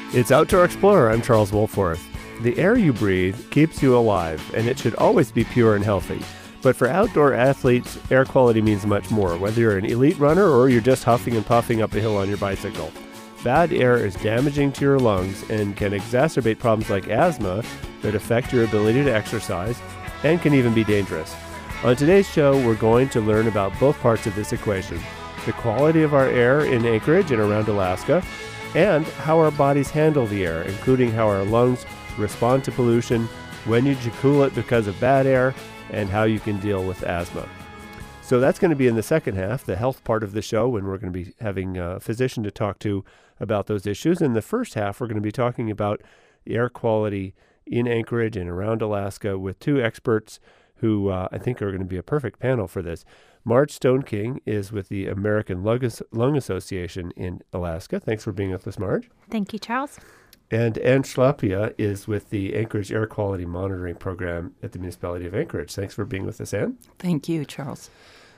It's Outdoor Explorer. I'm Charles Wolforth. The air you breathe keeps you alive, and it should always be pure and healthy. But for outdoor athletes, air quality means much more, whether you're an elite runner or you're just huffing and puffing up a hill on your bicycle. Bad air is damaging to your lungs and can exacerbate problems like asthma that affect your ability to exercise and can even be dangerous. On today's show, we're going to learn about both parts of this equation: the quality of our air in Anchorage and around Alaska, and how our bodies handle the air, including how our lungs respond to pollution, when you should cool it because of bad air, and how you can deal with asthma. So that's going to be in the second half, the health part of the show, when we're going to be having a physician to talk to about those issues. In the first half, we're going to be talking about air quality in Anchorage and around Alaska with two experts who I think are going to be a perfect panel for this. Marge Stone-King is with the American Lung Association in Alaska. Thanks for being with us, Marge. Thank you, Charles. And Ann Schlapia is with the Anchorage Air Quality Monitoring Program at the Municipality of Anchorage. Thanks for being with us, Ann. Thank you, Charles.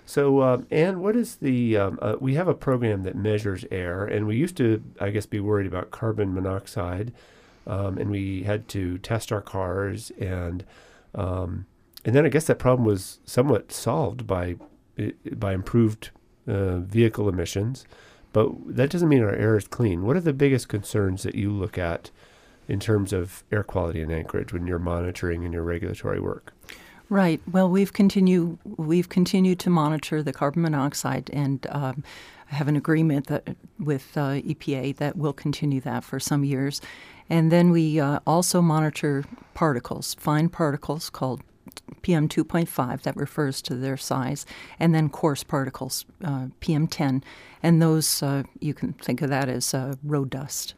So, Ann, what is the, we have a program that measures air, and we used to, I guess, be worried about carbon monoxide, and we had to test our cars, and then I guess that problem was somewhat solved by improved vehicle emissions, but that doesn't mean our air is clean. What are the biggest concerns that you look at in terms of air quality in Anchorage when you're monitoring in your regulatory work? Right. Well, we've continued to monitor the carbon monoxide and have an agreement with EPA that will continue that for some years. And then we also monitor particles, fine particles called PM 2.5, that refers to their size, and then coarse particles, PM 10, and those you can think of that as road dust.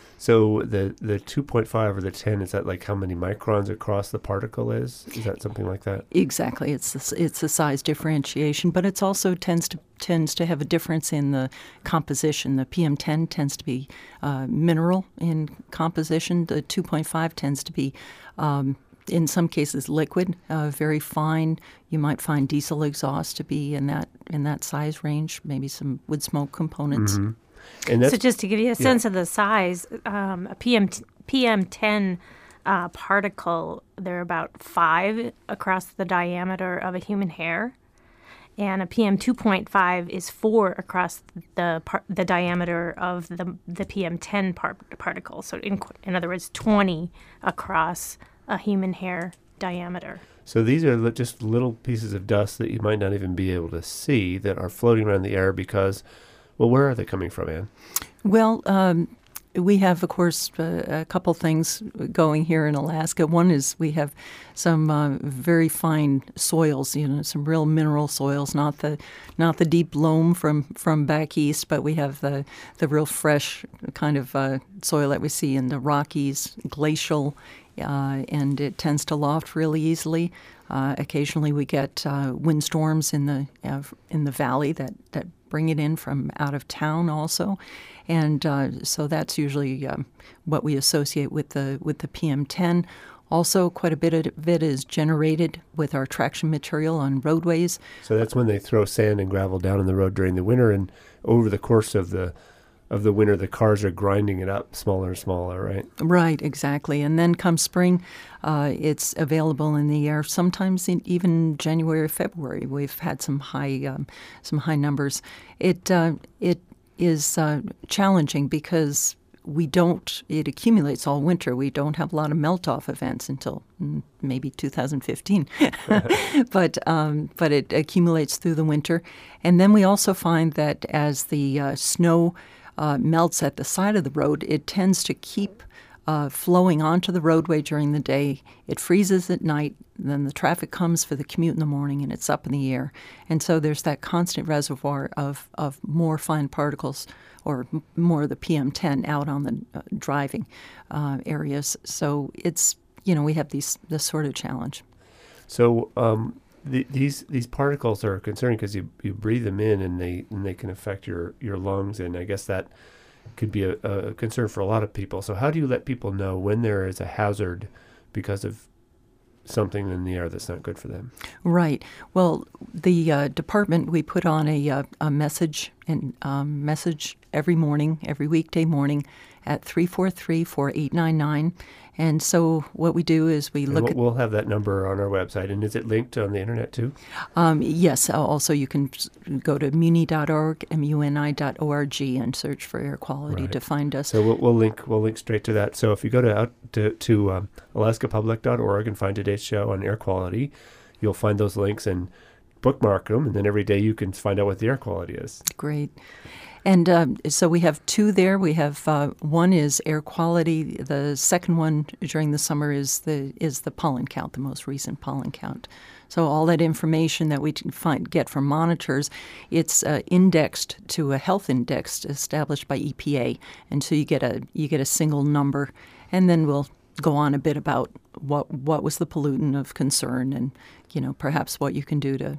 So the 2.5 or the 10, is that like how many microns across the particle is? Is that something like that? Exactly. It's a size differentiation, but it's also tends to have a difference in the composition. The PM10 tends to be mineral in composition. The 2.5 tends to be in some cases liquid, very fine. You might find diesel exhaust to be in that size range, maybe some wood smoke components. Mm-hmm. And so just to give you a sense of the size, a PM10 particle, they're about 5 across the diameter of a human hair, and a PM 2.5 is 4 across the diameter of the PM10 particle. So in other words, 20 across a human hair diameter. So these are just little pieces of dust that you might not even be able to see that are floating around the air because, well, where are they coming from, Ann? Well, we have, of course, a couple things going here in Alaska. One is we have some very fine soils, some real mineral soils, not the deep loam from back east, but we have the real fresh kind of soil that we see in the Rockies, glacial, and it tends to loft really easily. Occasionally, we get windstorms in the valley that bring it in from out of town also, and so that's usually what we associate with the PM10. Also, quite a bit of it is generated with our traction material on roadways. So that's when they throw sand and gravel down in the road during the winter, and over the course of the winter, the cars are grinding it up smaller and smaller, right? Right, exactly. And then come spring, it's available in the air. Sometimes even January or February, we've had some high numbers. It is challenging because it accumulates all winter. We don't have a lot of melt-off events until maybe 2015, but it accumulates through the winter. And then we also find that as the snow melts at the side of the road, it tends to keep flowing onto the roadway during the day. It freezes at night, then the traffic comes for the commute in the morning, and it's up in the air. And so there's that constant reservoir of more fine particles, or more of the PM10 out on the driving areas. So it's, we have this sort of challenge. So these particles are concerning because you breathe them in and they can affect your lungs, and I guess that could be a concern for a lot of people. So how do you let people know when there is a hazard because of something in the air that's not good for them? Right. Well, the department, we put on a message message every morning, every weekday morning at 343-4899. And so what we do is we look at... We'll have that number on our website. And is it linked on the internet too? Yes. Also, you can go to muni.org, muni.org, and search for air quality to find us. So we'll link straight to that. So if you go to alaskapublic.org and find today's show on air quality, you'll find those links and bookmark them. And then every day you can find out what the air quality is. Great. And so we have two there. We have one is air quality. The second one during the summer is the pollen count, the most recent pollen count. So all that information that we get from monitors, it's indexed to a health index established by EPA, and so you get a single number, and then we'll go on a bit about what was the pollutant of concern, and perhaps what you can do to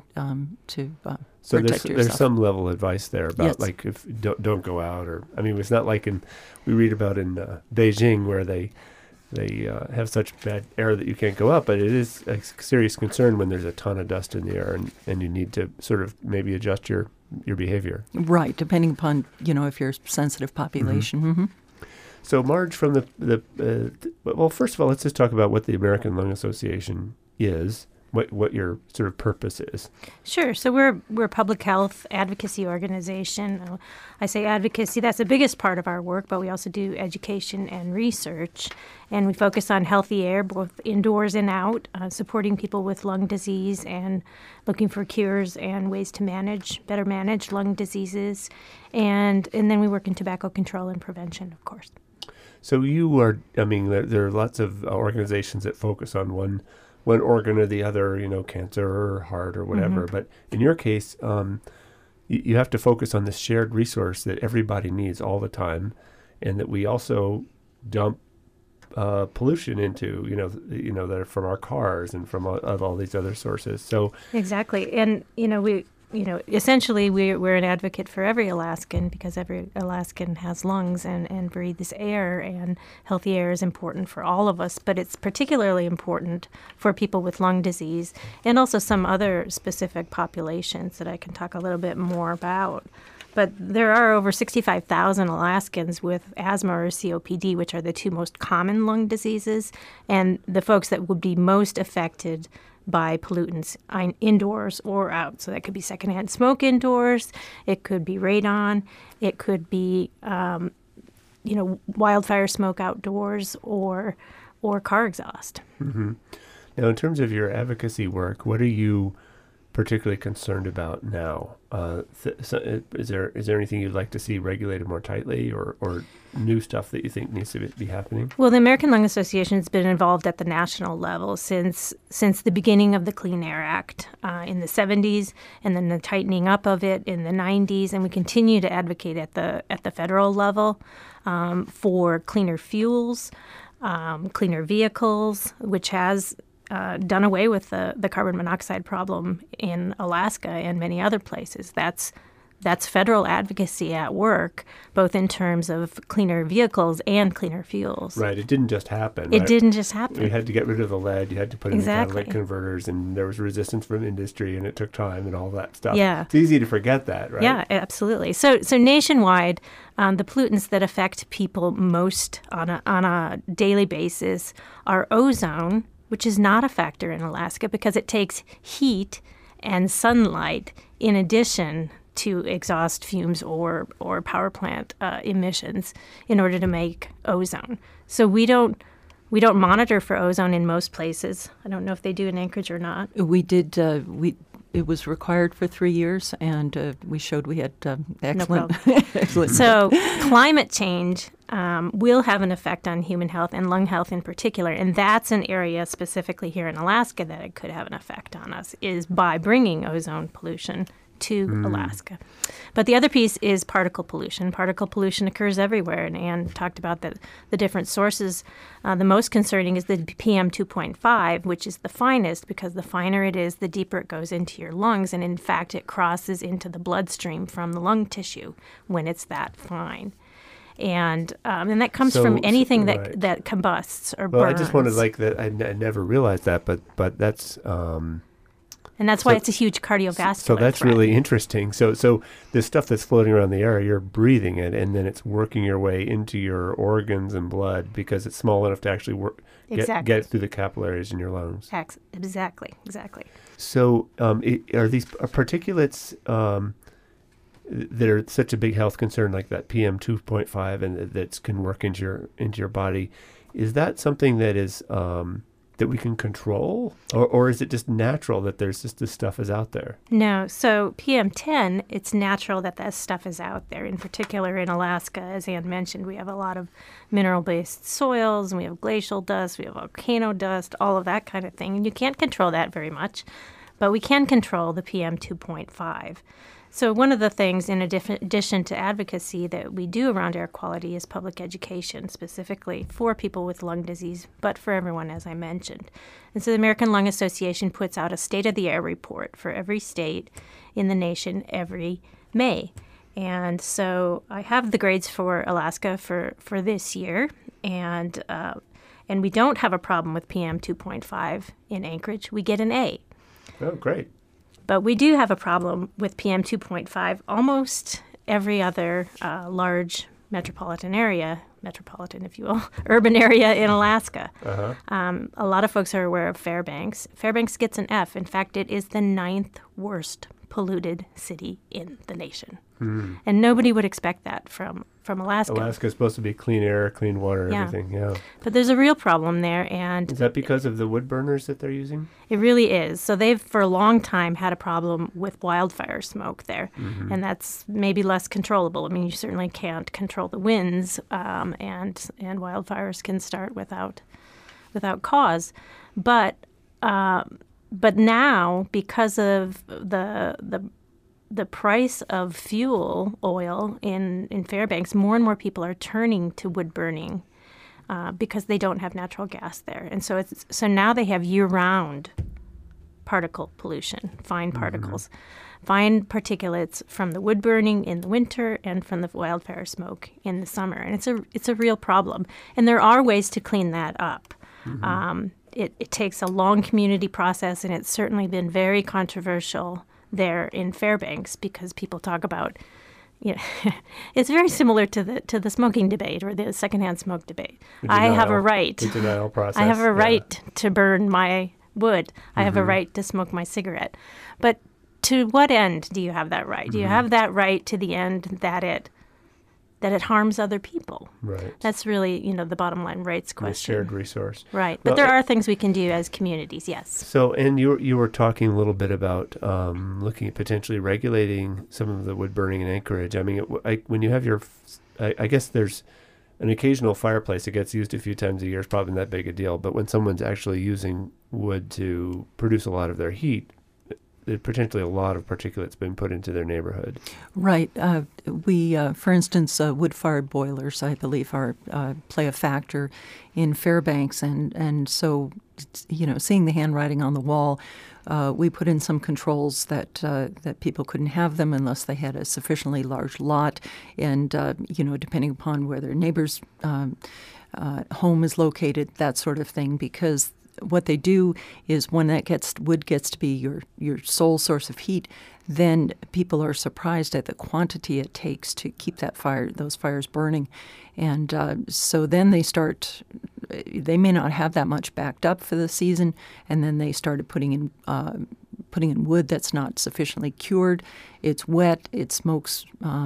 so protect yourself. There's some level of advice there about Yes. like if don't go out, or it's not like we read about in Beijing where they have such bad air that you can't go out, but it is a serious concern when there's a ton of dust in the air and you need to sort of maybe adjust your behavior. Right, depending upon if you're a sensitive population. Mm-hmm. So Marge, from well, first of all, let's just talk about what the American Lung Association is. What your sort of purpose is. Sure. So we're a public health advocacy organization. I say advocacy, that's the biggest part of our work, but we also do education and research. And we focus on healthy air, both indoors and out, supporting people with lung disease and looking for cures and ways to better manage lung diseases. And then we work in tobacco control and prevention, of course. So you are, there are lots of organizations that focus on one organ or the other, cancer or heart or whatever. Mm-hmm. But in your case, you have to focus on this shared resource that everybody needs all the time, and that we also dump pollution into, that are from our cars and from all these other sources. So exactly, and essentially we're an advocate for every Alaskan, because every Alaskan has lungs and breathes air, and healthy air is important for all of us, but it's particularly important for people with lung disease and also some other specific populations that I can talk a little bit more about. But there are over 65,000 Alaskans with asthma or COPD, which are the two most common lung diseases, and the folks that would be most affected by pollutants indoors or out. So that could be secondhand smoke indoors, it could be radon, it could be wildfire smoke outdoors, or car exhaust. Mm-hmm. Now, in terms of your advocacy work, what are you particularly concerned about now? Is there anything you'd like to see regulated more tightly, or new stuff that you think needs to be happening? Well, the American Lung Association has been involved at the national level since the beginning of the Clean Air Act in the 70s, and then the tightening up of it in the 90s, and we continue to advocate at the federal level for cleaner fuels, cleaner vehicles, which has done away with the carbon monoxide problem in Alaska and many other places. That's federal advocacy at work, both in terms of cleaner vehicles and cleaner fuels. Right. It didn't just happen. It didn't just happen. You had to get rid of the lead. You had to put in Exactly. catalytic converters, and there was resistance from industry, and it took time and all that stuff. Yeah. It's easy to forget that, right? Yeah, absolutely. So nationwide, the pollutants that affect people most on a daily basis are ozone, which is not a factor in Alaska because it takes heat and sunlight in addition to exhaust fumes or power plant emissions in order to make ozone. So we don't monitor for ozone in most places. I don't know if they do in Anchorage or not. We did. It was required for 3 years, and we showed we had excellent. No excellent. So climate change will have an effect on human health and lung health in particular, and that's an area specifically here in Alaska that it could have an effect on us, is by bringing ozone pollution to Alaska. But the other piece is particle pollution. Particle pollution occurs everywhere, and Anne talked about the different sources. The most concerning is the PM 2.5, which is the finest, because the finer it is, the deeper it goes into your lungs, and in fact it crosses into the bloodstream from the lung tissue when it's that fine. And that comes from anything that combusts or burns. Well, I just wanted that. I never realized that, but that's And that's why it's a huge cardiovascular So that's threat. really interesting. So the stuff that's floating around the air, you're breathing it, and then it's working your way into your organs and blood because it's small enough to actually get through the capillaries in your lungs. Exactly. So are these particulates that are such a big health concern, like that PM 2.5, and that can work into your body? Is that something that is that we can control, or is it just natural that there's just this stuff is out there? No, so PM10, it's natural that stuff is out there. In particular, in Alaska, as Ann mentioned, we have a lot of mineral-based soils, and we have glacial dust, we have volcano dust, all of that kind of thing. And you can't control that very much, but we can control the PM 2.5. So one of the things, in addition to advocacy, that we do around air quality is public education, specifically for people with lung disease, but for everyone, as I mentioned. And so the American Lung Association puts out a State of the Air report for every state in the nation every May. And so I have the grades for Alaska for this year, and we don't have a problem with PM 2.5 in Anchorage. We get an A. Oh, great. But we do have a problem with PM 2.5 almost every other large metropolitan, if you will, urban area in Alaska. A lot of folks are aware of Fairbanks. Fairbanks gets an F. In fact, it is the 9th worst polluted city in the nation. And nobody would expect that from Alaska. Alaska is supposed to be clean air, clean water, everything. Yeah. But there's a real problem there, and is that because of the wood burners that they're using? It really is. So they've, for a long time, had a problem with wildfire smoke there, and that's maybe less controllable. I mean, you certainly can't control the winds, and wildfires can start without cause. But now, because of the price of fuel oil in Fairbanks, more and more people are turning to wood burning because they don't have natural gas there. And so now they have year-round particle pollution, fine particles, fine particulates from the wood burning in the winter and from the wildfire smoke in the summer. And it's a real problem. And there are ways to clean that up. It takes a long community process, and it's certainly been very controversial there in Fairbanks because people talk about, it's very similar to the smoking debate or the secondhand smoke debate. I have a right. The denial process. I have a right to burn my wood. I have a right to smoke my cigarette. But to what end do you have that right? Do you have that right to the end that it harms other people? Right. That's really, the bottom line rights question. A shared resource. Right. But there are things we can do as communities, yes. So, and you were talking a little bit about looking at potentially regulating some of the wood burning in Anchorage. I mean, when you have I guess there's an occasional fireplace that gets used a few times a year. It's probably not that big a deal. But when someone's actually using wood to produce a lot of their heat, there's potentially a lot of particulates been put into their neighborhood. Right. We, for instance, wood-fired boilers, I believe, play a factor in Fairbanks, and so, seeing the handwriting on the wall, we put in some controls that people couldn't have them unless they had a sufficiently large lot, and depending upon where their neighbor's home is located, that sort of thing, because what they do is when wood gets to be your sole source of heat, then people are surprised at the quantity it takes to keep those fires burning. And so then they may not have that much backed up for the season, and then they started putting in wood that's not sufficiently cured. It's wet, it smokes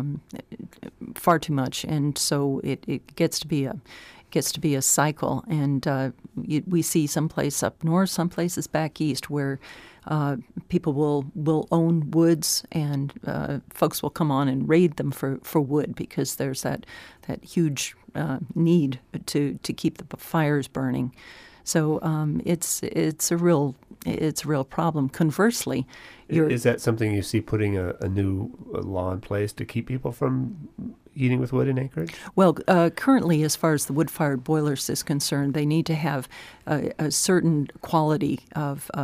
far too much, and so it gets to be a cycle, and we see someplace up north, some places back east, where people will own woods, and folks will come on and raid them for wood because there's that huge need to keep the fires burning. So it's a real problem. Conversely, is that something you see putting a new law in place to keep people from heating with wood in Anchorage? Well, currently, as far as the wood-fired boilers is concerned, they need to have a certain quality of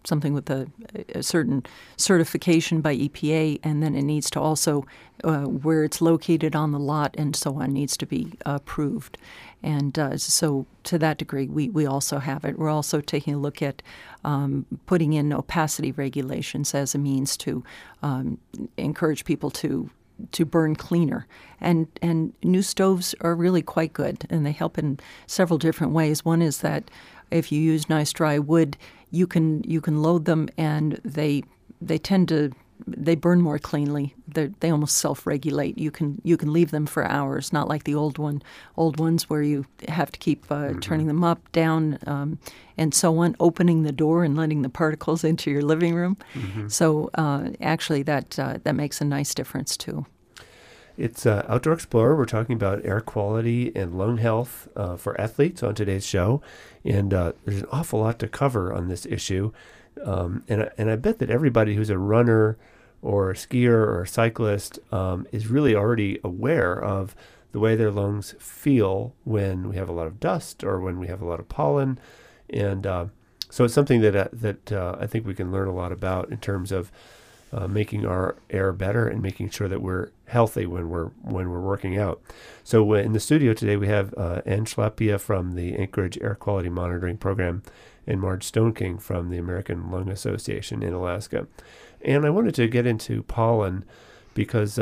something with a certain certification by EPA, and then it needs to also, where it's located on the lot and so on, needs to be approved. And so to that degree, we also have it. We're also taking a look at putting in opacity regulations as a means to encourage people to burn cleaner. And new stoves are really quite good, and they help in several different ways. One is that if you use nice dry wood, you can load them, and they burn more cleanly. They almost self-regulate. You can leave them for hours, not like the old ones where you have to keep turning them up, down, and so on, opening the door and letting the particles into your living room. Mm-hmm. So actually, that makes a nice difference too. It's Outdoor Explorer. We're talking about air quality and lung health for athletes on today's show, and there's an awful lot to cover on this issue. And I bet that everybody who's a runner or a skier or a cyclist is really already aware of the way their lungs feel when we have a lot of dust or when we have a lot of pollen. And so it's something that I think we can learn a lot about in terms of making our air better and making sure that we're healthy when we're working out. So in the studio today we have Ann Schlapia from the Anchorage Air Quality Monitoring Program and Marge Stoneking from the American Lung Association in Alaska. And I wanted to get into pollen because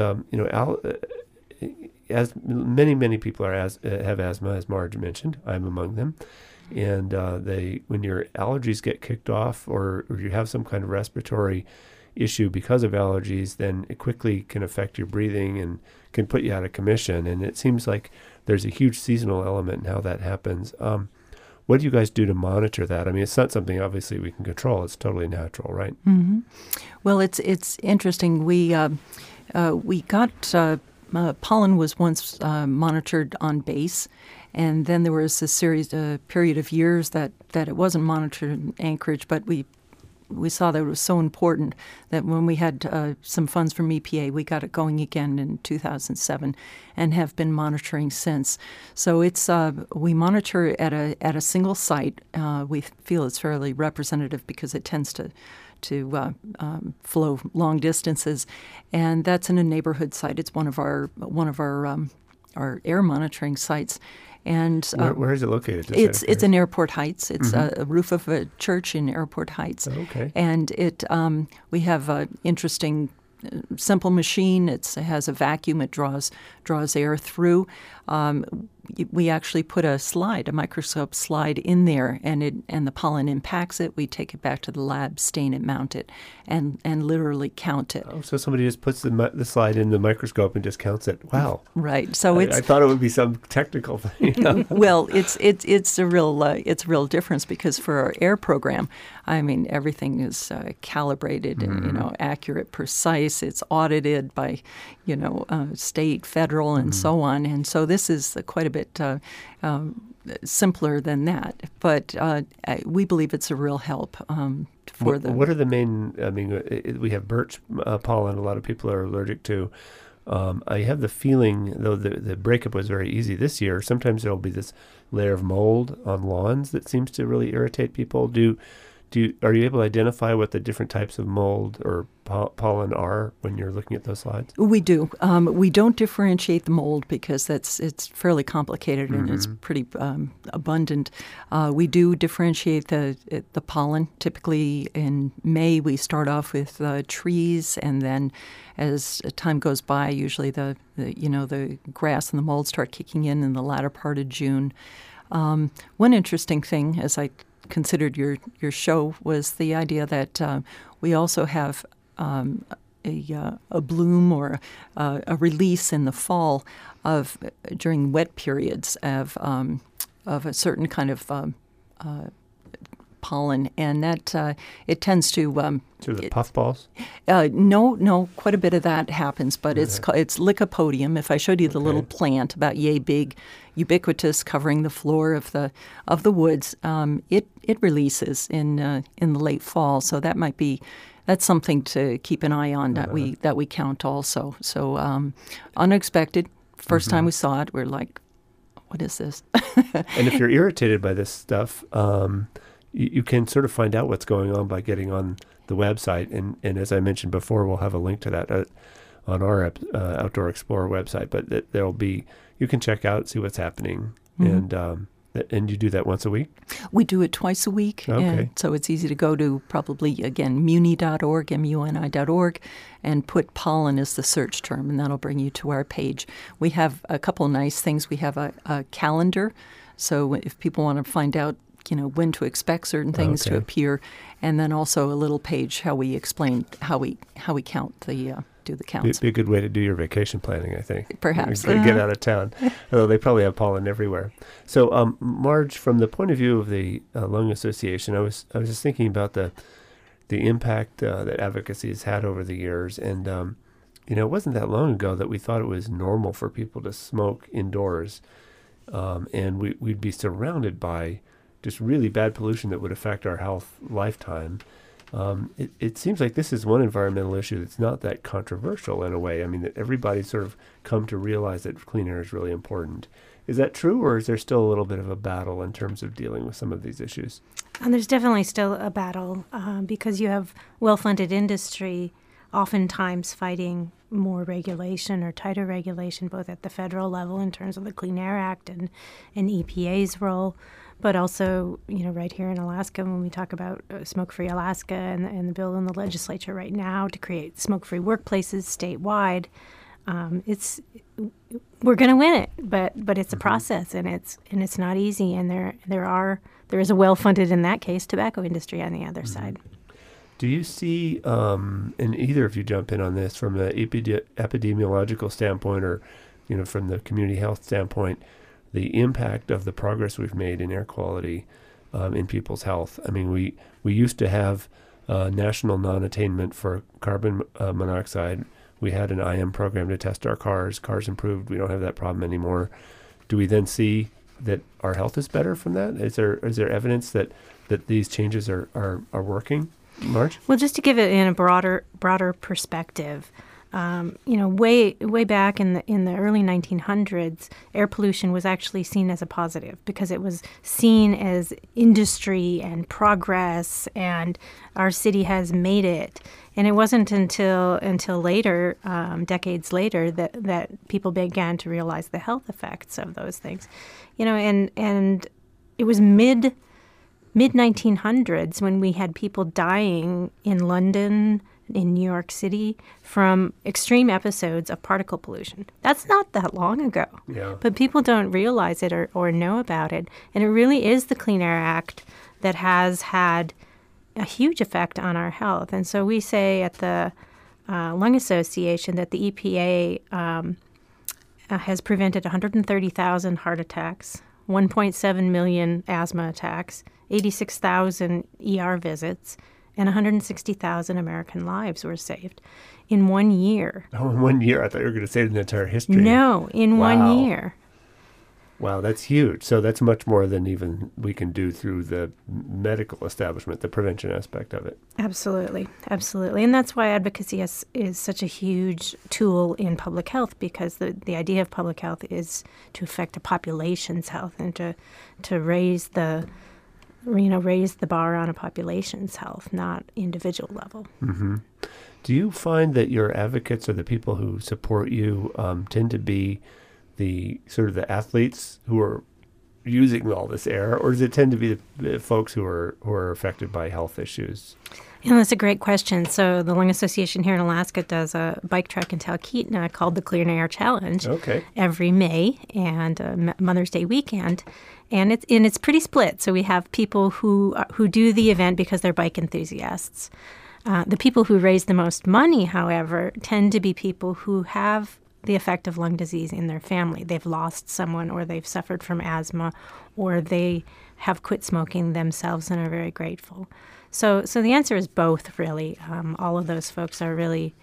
as many people have asthma, as Marge mentioned. I'm among them. And when your allergies get kicked off or you have some kind of respiratory issue because of allergies, then it quickly can affect your breathing and can put you out of commission. And it seems like there's a huge seasonal element in how that happens. What do you guys do to monitor that? I mean, it's not something obviously we can control. It's totally natural, right? Mm-hmm. Well, it's interesting. We got pollen was once monitored on base, and then there was a period of years that it wasn't monitored in Anchorage, but we saw that it was so important that when we had some funds from EPA, we got it going again in 2007 and have been monitoring since. So it's we monitor at a single site. We feel it's fairly representative because it tends to flow long distances, and that's in a neighborhood site. It's one of our air monitoring sites. And where is it located? It's in Airport Heights. It's a roof of a church in Airport Heights. Okay. And we have an interesting, simple machine. It has a vacuum. It draws air through. We actually put a microscope slide in there, and the pollen impacts it. We take it back to the lab, stain it, mount it, and literally count it. Oh, so somebody just puts the slide in the microscope and just counts it. Wow. Right. So I thought it would be some technical thing. Well, it's a real difference because for our air program, I mean, everything is calibrated and accurate, precise. It's audited by state, federal, and so on. And so this is quite a bit simpler than that. But we believe it's a real help for the. What are the main? I mean, we have birch pollen. A lot of people are allergic to. I have the feeling, though the breakup was very easy this year, sometimes there will be this layer of mold on lawns that seems to really irritate people. Are you able to identify what the different types of mold or pollen are when you're looking at those slides? We do. We don't differentiate the mold because it's fairly complicated and it's pretty abundant. We do differentiate the pollen. Typically in May we start off with trees, and then as time goes by, usually the grass and the mold start kicking in the latter part of June. One interesting thing, as I considered your show, was the idea that we also have a bloom or a release in the fall during wet periods of a certain kind of pollen, and that it tends to the puffballs. No, quite a bit of that happens, but it's Lycopodium. If I showed you the little plant about yay big, ubiquitous, covering the floor of the woods, it releases in the late fall. So that's something to keep an eye on that we count also. So unexpected. First time we saw it, we're like, what is this? And if you're irritated by this stuff, you can sort of find out what's going on by getting on the website. And as I mentioned before, we'll have a link to that on our Outdoor Explorer website. But there'll be, you can check out, see what's happening. And you do that once a week? We do it twice a week. Okay. And so it's easy to go to probably, again, muni.org, muni.org, and put pollen as the search term, and that'll bring you to our page. We have a couple nice things. We have a calendar. So if people want to find out, when to expect certain things to appear, and then also a little page how we explain how we count do the counts. Be a good way to do your vacation planning, I think. Perhaps. Get out of town. Although they probably have pollen everywhere. So, Marge, from the point of view of the Lung Association, I was just thinking about the impact that advocacy has had over the years. And, it wasn't that long ago that we thought it was normal for people to smoke indoors. And we'd be surrounded by just really bad pollution that would affect our health lifetime. It seems like this is one environmental issue that's not that controversial in a way. I mean, that everybody's sort of come to realize that clean air is really important. Is that true, or is there still a little bit of a battle in terms of dealing with some of these issues? And there's definitely still a battle because you have well-funded industry oftentimes fighting more regulation or tighter regulation, both at the federal level in terms of the Clean Air Act and EPA's role, but also, right here in Alaska, when we talk about Smoke-Free Alaska and the bill in the legislature right now to create smoke-free workplaces statewide, we're going to win it, but it's a process, and it's not easy, and there is a well-funded, in that case, tobacco industry on the other side. Do you see, and either of you jump in on this, from an epidemiological standpoint or, from the community health standpoint, the impact of the progress we've made in air quality in people's health? I mean, we used to have national non-attainment for carbon monoxide. We had an IM program to test our cars. Cars improved. We don't have that problem anymore. Do we then see that our health is better from that? Is there evidence that these changes are working? Marge? Well, just to give it in a broader perspective, way back in the early 1900s, air pollution was actually seen as a positive because it was seen as industry and progress, and our city has made it. And it wasn't until later, decades later, that people began to realize the health effects of those things. And it was mid-1900s when we had people dying in London, in New York City, from extreme episodes of particle pollution. That's not that long ago. Yeah. But people don't realize it or know about it. And it really is the Clean Air Act that has had a huge effect on our health. And so we say at the Lung Association that the EPA has prevented 130,000 heart attacks, 1.7 million asthma attacks, 86,000 ER visits, and 160,000 American lives were saved in 1 year. Oh, in 1 year? I thought you were going to say in the entire history. No, in 1 year. Wow, that's huge. So that's much more than even we can do through the medical establishment, the prevention aspect of it. Absolutely, absolutely. And that's why advocacy is such a huge tool in public health, because the idea of public health is to affect a population's health and to raise the bar on a population's health, not individual level. Mm-hmm. Do you find that your advocates or the people who support you tend to be the sort of the athletes who are using all this air, or does it tend to be the folks who are affected by health issues? That's a great question. So the Lung Association here in Alaska does a bike trek in Talkeetna called the Clean Air Challenge every May and Mother's Day weekend. And it's pretty split. So we have people who do the event because they're bike enthusiasts. The people who raise the most money, however, tend to be people who have the effect of lung disease in their family. They've lost someone, or they've suffered from asthma, or they have quit smoking themselves and are very grateful. So the answer is both, really. All of those folks are really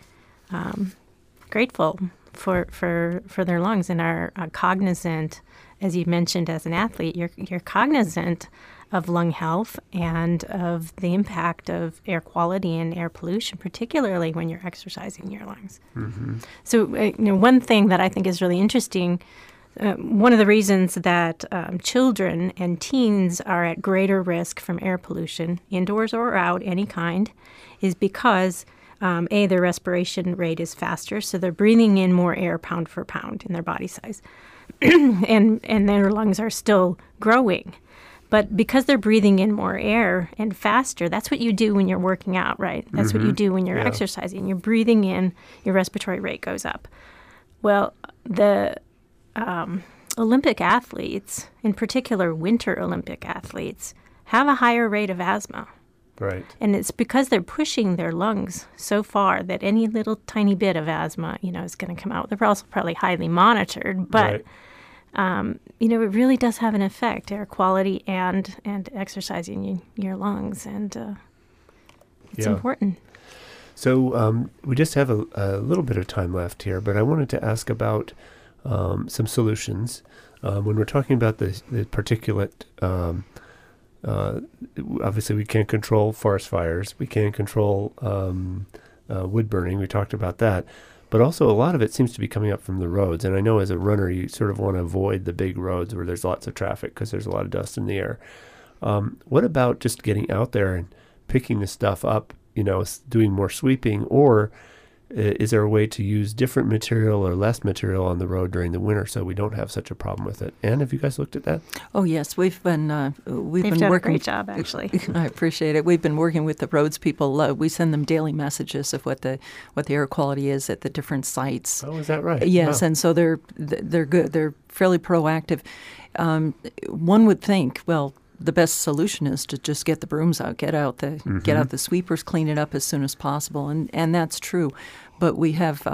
grateful for their lungs and are cognizant, as you mentioned, as an athlete, you're cognizant of lung health and of the impact of air quality and air pollution, particularly when you're exercising your lungs. Mm-hmm. So, one thing that I think is really interesting One of the reasons that children and teens are at greater risk from air pollution, indoors or out, any kind, is because their respiration rate is faster, so they're breathing in more air pound for pound in their body size, and their lungs are still growing. But because they're breathing in more air and faster, that's what you do when you're working out, right? That's what you do when you're exercising. You're breathing in, your respiratory rate goes up. Well, the Olympic athletes, in particular Winter Olympic athletes, have a higher rate of asthma. Right. And it's because they're pushing their lungs so far that any little tiny bit of asthma, is going to come out. They're also probably highly monitored, but, it really does have an effect, air quality and exercising your lungs, and it's important. So we just have a little bit of time left here, but I wanted to ask about some solutions. When we're talking about the particulate, obviously we can't control forest fires. We can't control wood burning. We talked about that. But also a lot of it seems to be coming up from the roads. And I know as a runner, you sort of want to avoid the big roads where there's lots of traffic because there's a lot of dust in the air. What about just getting out there and picking the stuff up, doing more sweeping, or is there a way to use different material or less material on the road during the winter so we don't have such a problem with it? Anne, have you guys looked at that? Oh yes, we've been done working. A great job, actually. I appreciate it. We've been working with the roads people. We send them daily messages of what the air quality is at the different sites. Oh, is that right? Yes, wow. And so they're good. They're fairly proactive. One would think, well, the best solution is to just get the brooms out, get out the sweepers, clean it up as soon as possible, and that's true. But we have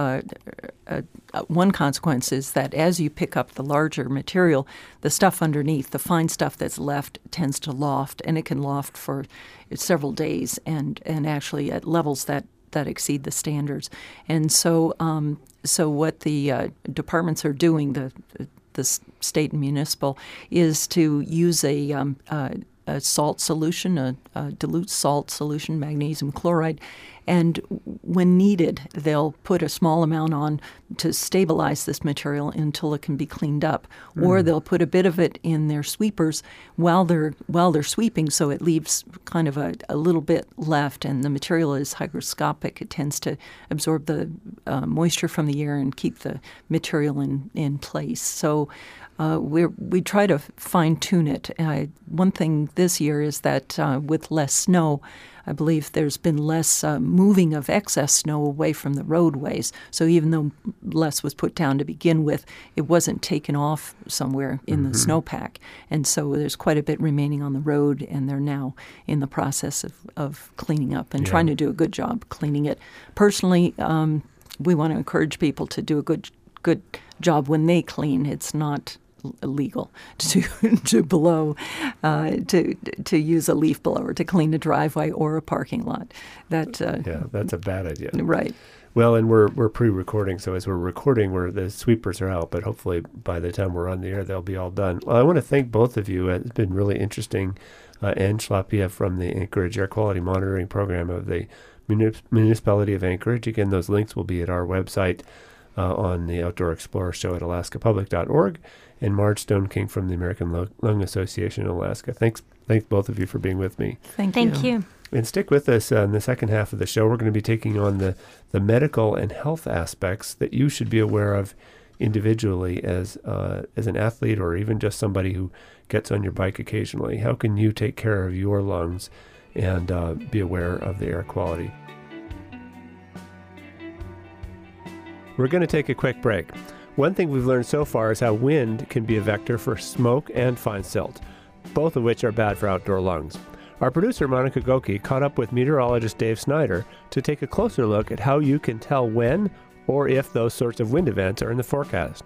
one consequence is that as you pick up the larger material, the stuff underneath, the fine stuff that's left, tends to loft, and it can loft for several days, and actually at levels that exceed the standards. And so what the departments are doing, the state and municipal, is to use a salt solution, a dilute salt solution, magnesium chloride, and when needed, they'll put a small amount on to stabilize this material until it can be cleaned up, or they'll put a bit of it in their sweepers while they're sweeping, so it leaves kind of a little bit left, and the material is hygroscopic. It tends to absorb the moisture from the air and keep the material in place. So we try to fine-tune it. One thing this year is that with less snow, I believe there's been less moving of excess snow away from the roadways. So even though less was put down to begin with, it wasn't taken off somewhere in the snowpack. And so there's quite a bit remaining on the road, and they're now in the process of cleaning up and trying to do a good job cleaning it. Personally, we want to encourage people to do a good job when they clean. It's not illegal to blow, to use a leaf blower to clean a driveway or a parking lot. That's a bad idea. Right. Well, and we're pre-recording, so as we're recording, the sweepers are out, but hopefully by the time we're on the air, they'll be all done. Well, I want to thank both of you. It's been really interesting. Anne Schlapia from the Anchorage Air Quality Monitoring Program of the Municipality of Anchorage. Again, those links will be at our website on the Outdoor Explorer Show at alaskapublic.org. And Marge Stone King from the American Lung Association in Alaska. Thanks both of you for being with me. Thank you. And stick with us in the second half of the show. We're going to be taking on the medical and health aspects that you should be aware of individually as an athlete or even just somebody who gets on your bike occasionally. How can you take care of your lungs and be aware of the air quality? We're going to take a quick break. One thing we've learned so far is how wind can be a vector for smoke and fine silt, both of which are bad for outdoor lungs. Our producer, Monica Goki, caught up with meteorologist Dave Snyder to take a closer look at how you can tell when or if those sorts of wind events are in the forecast.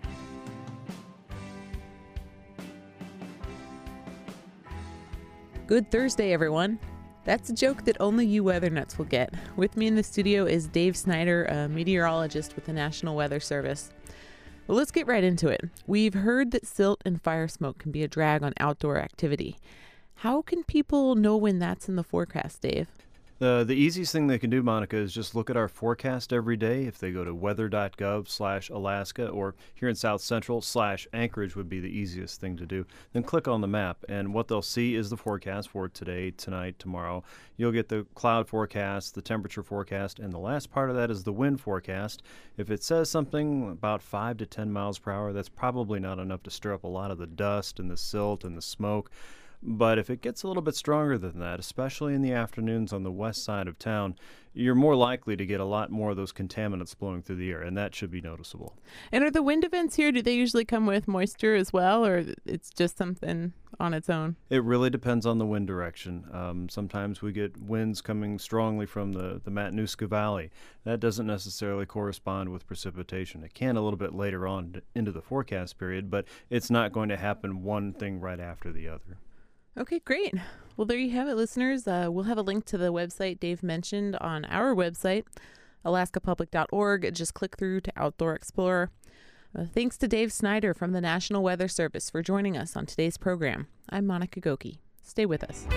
Good Thursday, everyone. That's a joke that only you weather nuts will get. With me in the studio is Dave Snyder, a meteorologist with the National Weather Service. Well, let's get right into it. We've heard that silt and fire smoke can be a drag on outdoor activity. How can people know when that's in the forecast, Dave? The easiest thing they can do, Monica, is just look at our forecast every day. If they go to weather.gov/Alaska, or here in South Central /Anchorage would be the easiest thing to do. Then click on the map, and what they'll see is the forecast for today, tonight, tomorrow. You'll get the cloud forecast, the temperature forecast, and the last part of that is the wind forecast. If it says something about 5 to 10 miles per hour, that's probably not enough to stir up a lot of the dust and the silt and the smoke. But if it gets a little bit stronger than that, especially in the afternoons on the west side of town, you're more likely to get a lot more of those contaminants blowing through the air, and that should be noticeable. And are the wind events here, do they usually come with moisture as well, or it's just something on its own? It really depends on the wind direction. Sometimes we get winds coming strongly from the Matanuska Valley. That doesn't necessarily correspond with precipitation. It can a little bit later on into the forecast period, but it's not going to happen one thing right after the other. Okay, great. Well, there you have it, listeners. We'll have a link to the website Dave mentioned on our website, alaskapublic.org. Just click through to Outdoor Explorer. Thanks to Dave Snyder from the National Weather Service for joining us on today's program. I'm Monica Goki. Stay with us.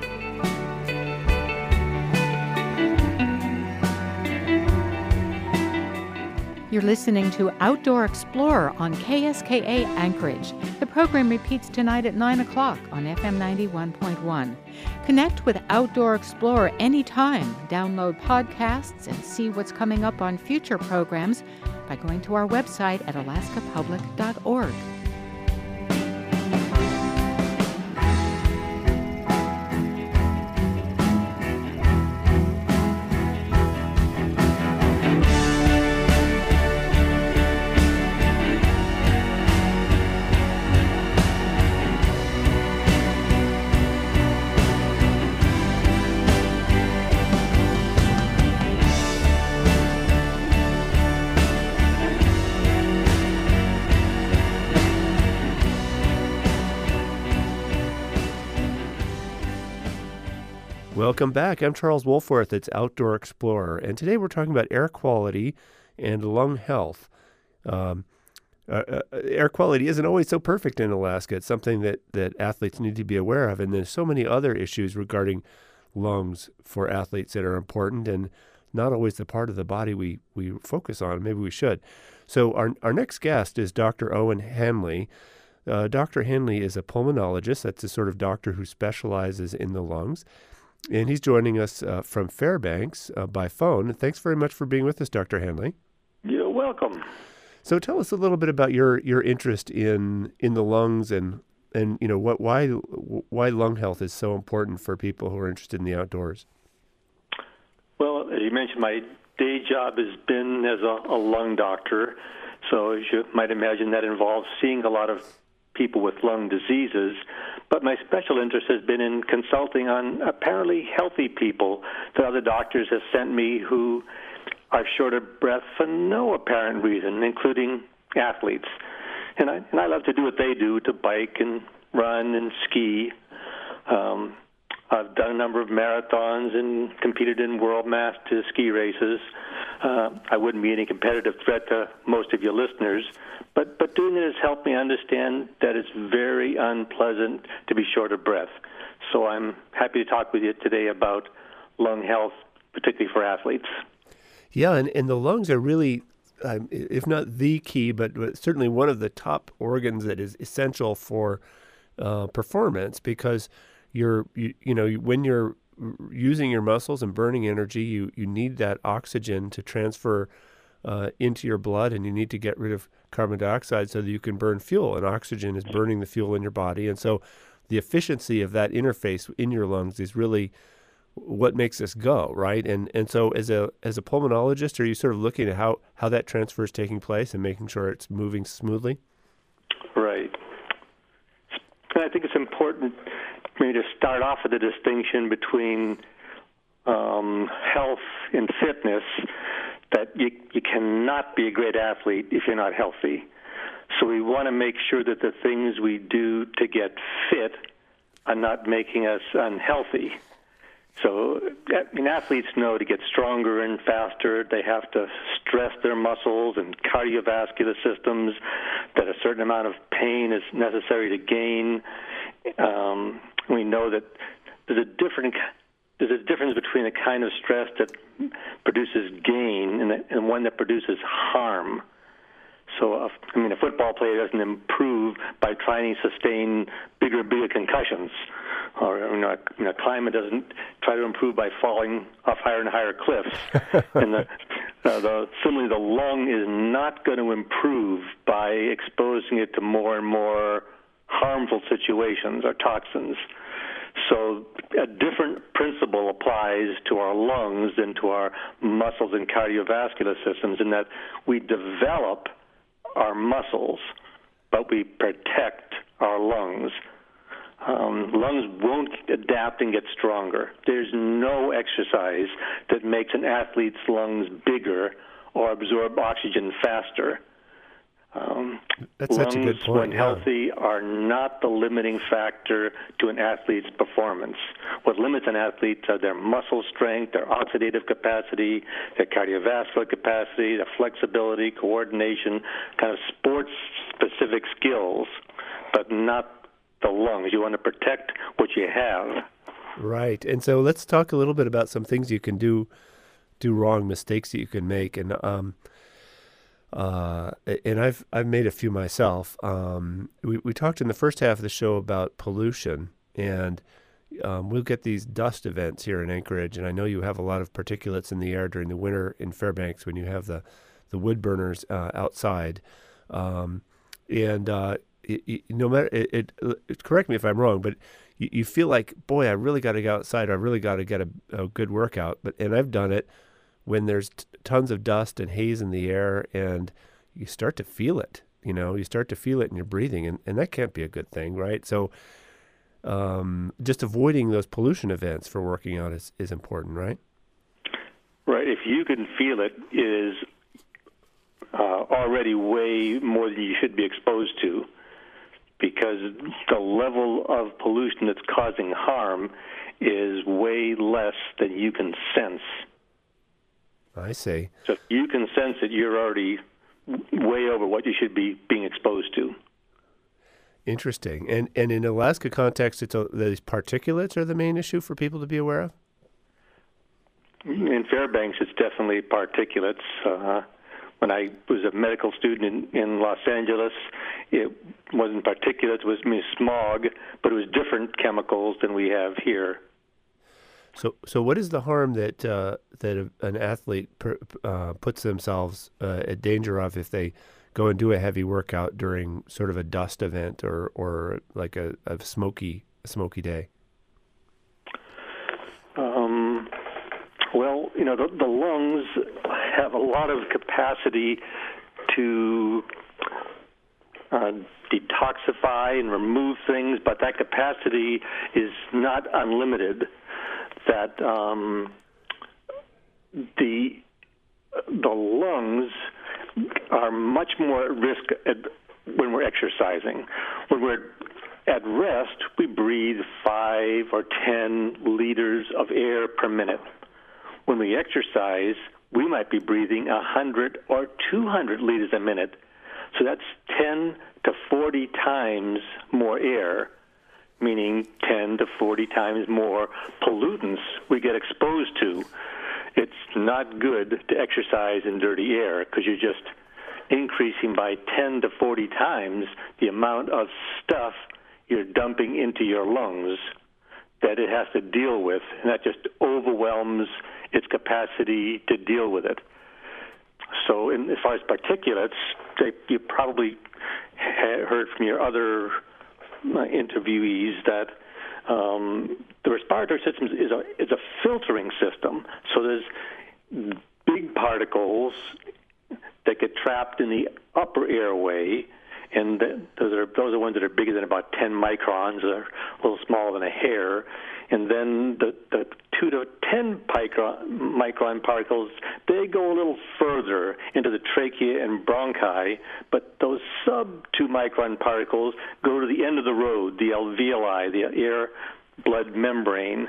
You're listening to Outdoor Explorer on KSKA Anchorage. The program repeats tonight at 9 o'clock on FM 91.1. Connect with Outdoor Explorer anytime. Download podcasts and see what's coming up on future programs by going to our website at alaskapublic.org. Welcome back. I'm Charles Wolforth. It's Outdoor Explorer, and today we're talking about air quality and lung health. Air quality isn't always so perfect in Alaska. It's something that athletes need to be aware of, and there's so many other issues regarding lungs for athletes that are important and not always the part of the body we focus on. Maybe we should. So our next guest is Dr. Owen Hanley. Dr. Hanley is a pulmonologist. That's the sort of doctor who specializes in the lungs. And he's joining us from Fairbanks by phone. Thanks very much for being with us, Dr. Hanley. You're welcome. So tell us a little bit about your interest in the lungs and you know why lung health is so important for people who are interested in the outdoors. Well, as you mentioned, my day job has been as a lung doctor. So as you might imagine, that involves seeing a lot of people with lung diseases. But my special interest has been in consulting on apparently healthy people that other doctors have sent me who are short of breath for no apparent reason, including athletes. And I love to do what they do, to bike and run and ski. I've done a number of marathons and competed in world master ski races. I wouldn't be any competitive threat to most of your listeners, but doing it has helped me understand that it's very unpleasant to be short of breath. So I'm happy to talk with you today about lung health, particularly for athletes. Yeah, and the lungs are really, if not the key, but certainly one of the top organs that is essential for performance, because when you're using your muscles and burning energy, you need that oxygen to transfer into your blood, and you need to get rid of carbon dioxide so that you can burn fuel, and oxygen is burning the fuel in your body. And so the efficiency of that interface in your lungs is really what makes us go, right? And so as a pulmonologist, are you sort of looking at how that transfer is taking place and making sure it's moving smoothly? Right. And I think it's important maybe to start off with a distinction between health and fitness, that you cannot be a great athlete if you're not healthy. So we want to make sure that the things we do to get fit are not making us unhealthy. So athletes know to get stronger and faster, they have to stress their muscles and cardiovascular systems, that a certain amount of pain is necessary to gain. We know that there's there's a difference between a kind of stress that produces gain and one that produces harm. So, a football player doesn't improve by trying to sustain bigger and bigger concussions. Or, a climber doesn't try to improve by falling off higher and higher cliffs. And similarly, the lung is not going to improve by exposing it to more and more harmful situations or toxins. So a different principle applies to our lungs than to our muscles and cardiovascular systems, in that we develop our muscles, but we protect our lungs. Lungs won't adapt and get stronger. There's no exercise that makes an athlete's lungs bigger or absorb oxygen faster. That's such a good point. When healthy, are not the limiting factor to an athlete's performance. What limits an athlete are their muscle strength, their oxidative capacity, their cardiovascular capacity, their flexibility, coordination, kind of sports-specific skills, but not the lungs. You want to protect what you have. Right. And so let's talk a little bit about some things you can do wrong, mistakes that you can make. And I've made a few myself. We talked in the first half of the show about pollution, and we'll get these dust events here in Anchorage. And I know you have a lot of particulates in the air during the winter in Fairbanks when you have the wood burners outside. No matter correct me if I'm wrong, but you feel like, boy, I really got to go outside. I really got to get a good workout. And I've done it when there's tons of dust and haze in the air, and you start to feel it. You start to feel it in your breathing, and that can't be a good thing, right? So just avoiding those pollution events for working out is important, right? Right. If you can feel it, it is already way more than you should be exposed to, because the level of pollution that's causing harm is way less than you can sense. I see. So if you can sense it, you're already way over what you should be being exposed to. Interesting. And in Alaska context, these particulates are the main issue for people to be aware of? In Fairbanks, it's definitely particulates. When I was a medical student in Los Angeles, it wasn't particulates, it was smog, but it was different chemicals than we have here. So what is the harm that an athlete puts themselves at danger of if they go and do a heavy workout during sort of a dust event or like a smoky day? Well, the lungs have a lot of capacity to detoxify and remove things, but that capacity is not unlimited. That the lungs are much more at risk when we're exercising. When we're at rest, we breathe 5 or 10 liters of air per minute. When we exercise, we might be breathing 100 or 200 liters a minute. So that's 10 to 40 times more air, meaning 10 to 40 times more pollutants we get exposed to. It's not good to exercise in dirty air because you're just increasing by 10 to 40 times the amount of stuff you're dumping into your lungs that it has to deal with, and that just overwhelms its capacity to deal with it. So as far as particulates, you probably heard from your other interviewees that the respiratory system is a filtering system. So there's big particles that get trapped in the upper airway, and those are ones that are bigger than about 10 microns, or a little smaller than a hair. And then the 2 to 10 micron particles, they go a little further into the trachea and bronchi, but those sub-2 micron particles go to the end of the road, the alveoli, the air-blood membrane.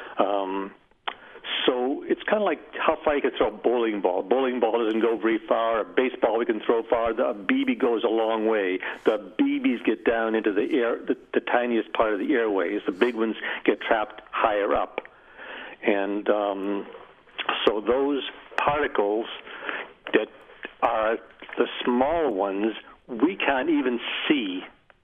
So it's kind of like how far you can throw a bowling ball. Bowling ball doesn't go very far. A baseball we can throw far. A BB goes a long way. The BBs get down into the air, the tiniest part of the airways. The big ones get trapped higher up. And so those particles that are the small ones, we can't even see.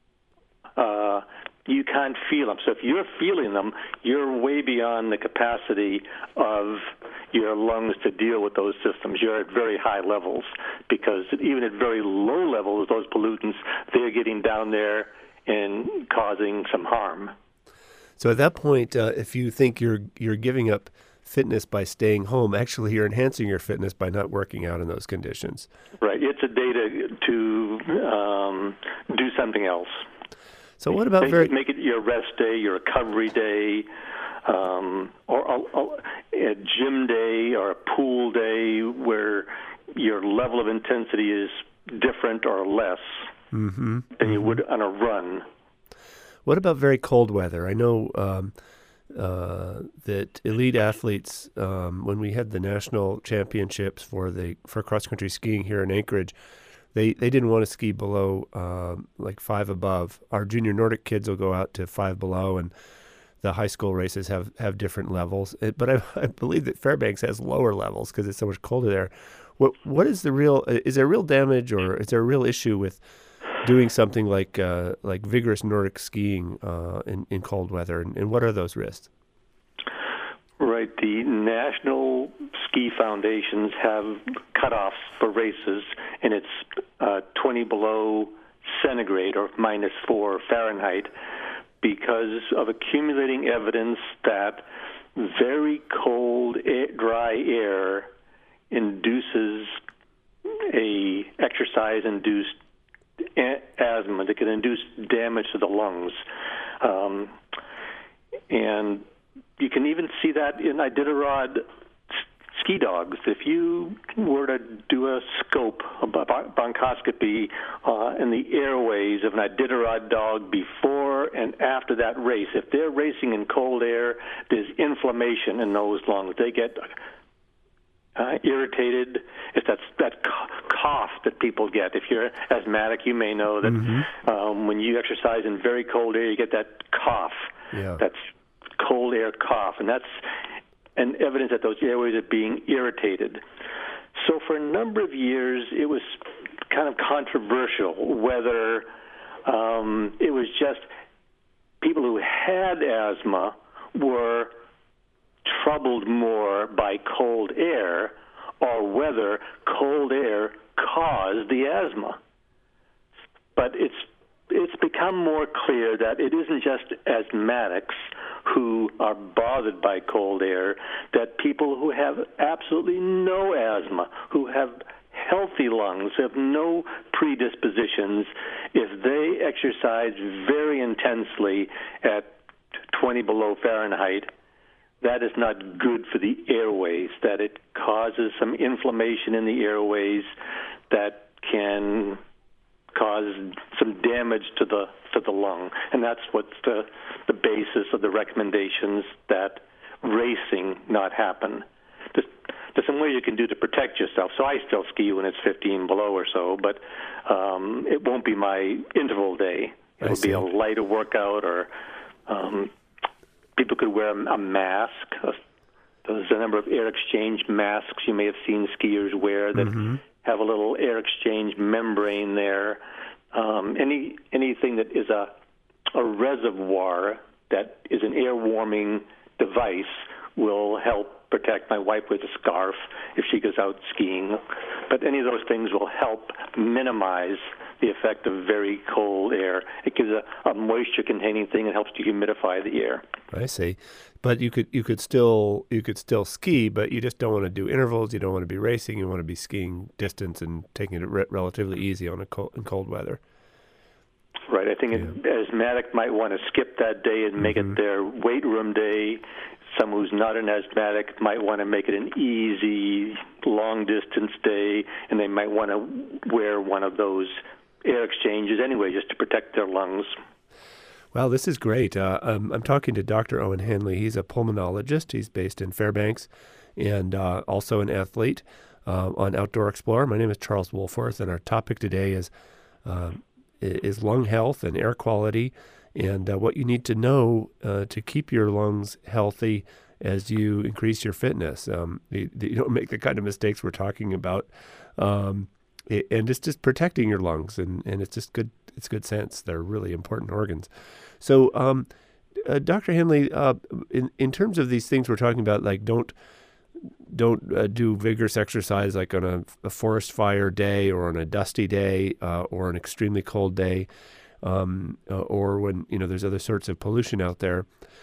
You can't feel them. So if you're feeling them, you're way beyond the capacity of your lungs to deal with those systems. You're at very high levels, because even at very low levels, those pollutants, they're getting down there and causing some harm. So at that point, if you think you're giving up fitness by staying home, actually you're enhancing your fitness by not working out in those conditions. Right. It's a day to do something else. So what about make it your rest day, your recovery day, or a gym day or a pool day where your level of intensity is different or less than you would on a run. What about very cold weather? I know that elite athletes, when we had the national championships for cross-country skiing here in Anchorage, they didn't want to ski below like 5 above. Our junior Nordic kids will go out to 5 below, and the high school races have different levels. But I believe that Fairbanks has lower levels because it's so much colder there. What is is there real damage, or is there a real issue with doing something like vigorous Nordic skiing in cold weather, and what are those risks? Right. The National Ski Foundations have cutoffs for races, and it's 20 below centigrade or -4 Fahrenheit, because of accumulating evidence that very cold, dry air induces a exercise-induced asthma that can induce damage to the lungs. And you can even see that in Iditarod ski dogs. If you were to do a scope, a bronchoscopy in the airways of an Iditarod dog before and after that race, if they're racing in cold air, there's inflammation in those lungs. They get irritated. It's that cough that people get. If you're asthmatic, you may know that when you exercise in very cold air, you get that cough. Yeah. That's cold air cough, and that's an evidence that those airways are being irritated. So for a number of years, it was kind of controversial whether it was just people who had asthma were troubled more by cold air, or whether cold air caused the asthma. But it's become more clear that it isn't just asthmatics who are bothered by cold air, that people who have absolutely no asthma, who have healthy lungs, have no predispositions, if they exercise very intensely at 20 below Fahrenheit, that is not good for the airways, that it causes some inflammation in the airways that can cause some damage to the lung. And that's what's the basis of the recommendations that racing not happen. There's some ways you can do to protect yourself. So I still ski when it's 15 below or so, but it won't be my interval day. It'll be a lighter workout, or people could wear a mask. There's a number of air exchange masks you may have seen skiers wear that have a little air exchange membrane there. Anything that is a reservoir that is an air warming device will help protect. My wife wears a scarf if she goes out skiing. But any of those things will help minimize the effect of very cold air. It gives a moisture-containing thing and helps to humidify the air. I see. But you could still ski, but you just don't want to do intervals. You don't want to be racing. You want to be skiing distance and taking it relatively easy in cold weather. Right. I think an asthmatic might want to skip that day and make it their weight room day. Someone who's not an asthmatic might want to make it an easy, long-distance day, and they might want to wear one of those air exchanges anyway, just to protect their lungs. Wow, this is great. I'm talking to Dr. Owen Hanley. He's a pulmonologist. He's based in Fairbanks and also an athlete on Outdoor Explorer. My name is Charles Woolforth, and our topic today is lung health and air quality, and what you need to know to keep your lungs healthy as you increase your fitness. You don't make the kind of mistakes we're talking about. And it's just protecting your lungs, and it's just good. It's good sense. They're really important organs. So, Dr. Henley, in terms of these things we're talking about, like don't do vigorous exercise like on a forest fire day or on a dusty day or an extremely cold day, or when there's other sorts of pollution out there.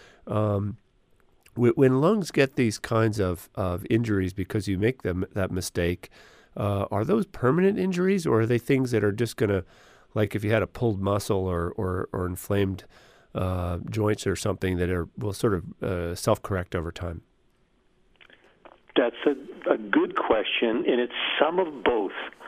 When lungs get these kinds of injuries because you make that mistake, are those permanent injuries, or are they things that are just going to, like if you had a pulled muscle or inflamed joints or something that will sort of self-correct over time? That's a good question, and it's some of both.